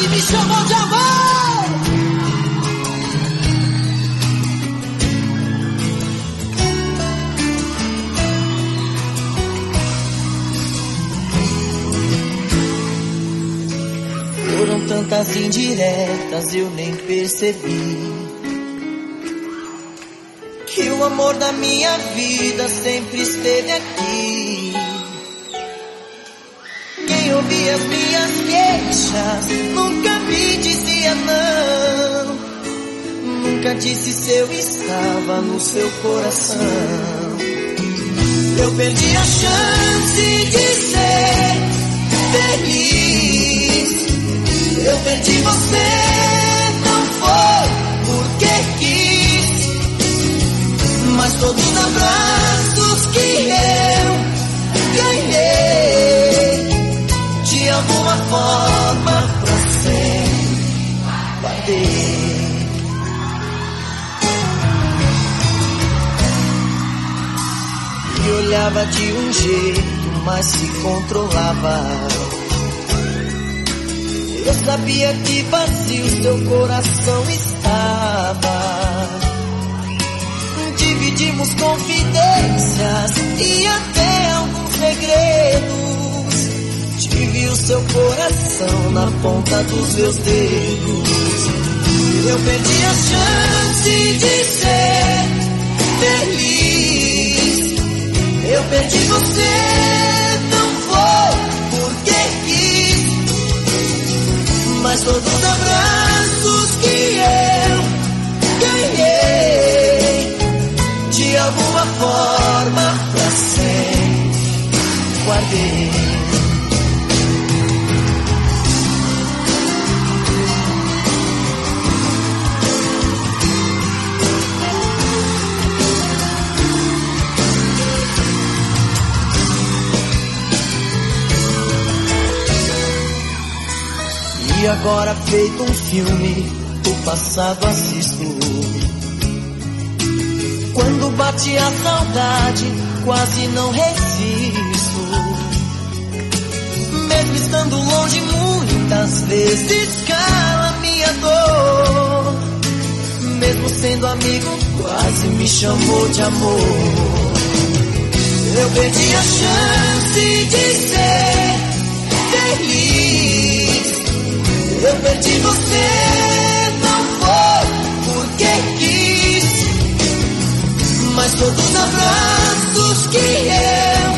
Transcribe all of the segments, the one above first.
me chamou de amor. Foram tantas indiretas, eu nem percebi que o amor da minha vida sempre esteve aqui. Quem ouvia as minhas queixas nunca me dizia não, nunca disse se eu estava no seu coração. Eu perdi a chance de ser feliz. Eu perdi você, não foi porque quis, mas todos os abraços que eu ganhei, de alguma forma pra sempre guardei. E olhava de um jeito, mas se controlava. Eu sabia que vazio seu coração estava. Dividimos confidências e até alguns segredos. Tive o seu coração na ponta dos meus dedos. Eu perdi a chance de ser feliz. Eu perdi você, não foi porque quis, mas todos os abraços que eu ganhei, de alguma forma pra sempre guardei. E agora feito um filme, o passado assisto. Quando bate a saudade, quase não resisto. Mesmo estando longe, muitas vezes cala minha dor. Mesmo sendo amigo, quase me chamou de amor. Eu perdi a chance de ser feliz. Eu perdi você, não foi porque quis, mas todos os abraços que eu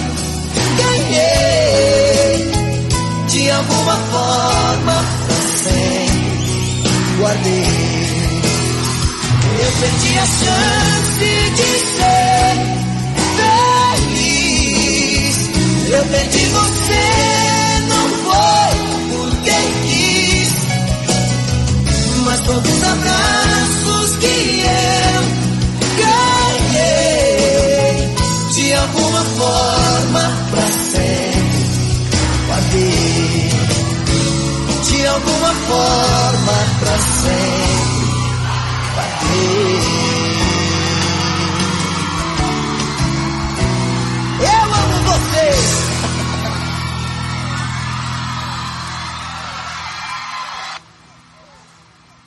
ganhei, de alguma forma pra sempre guardei. Eu perdi a chance de ser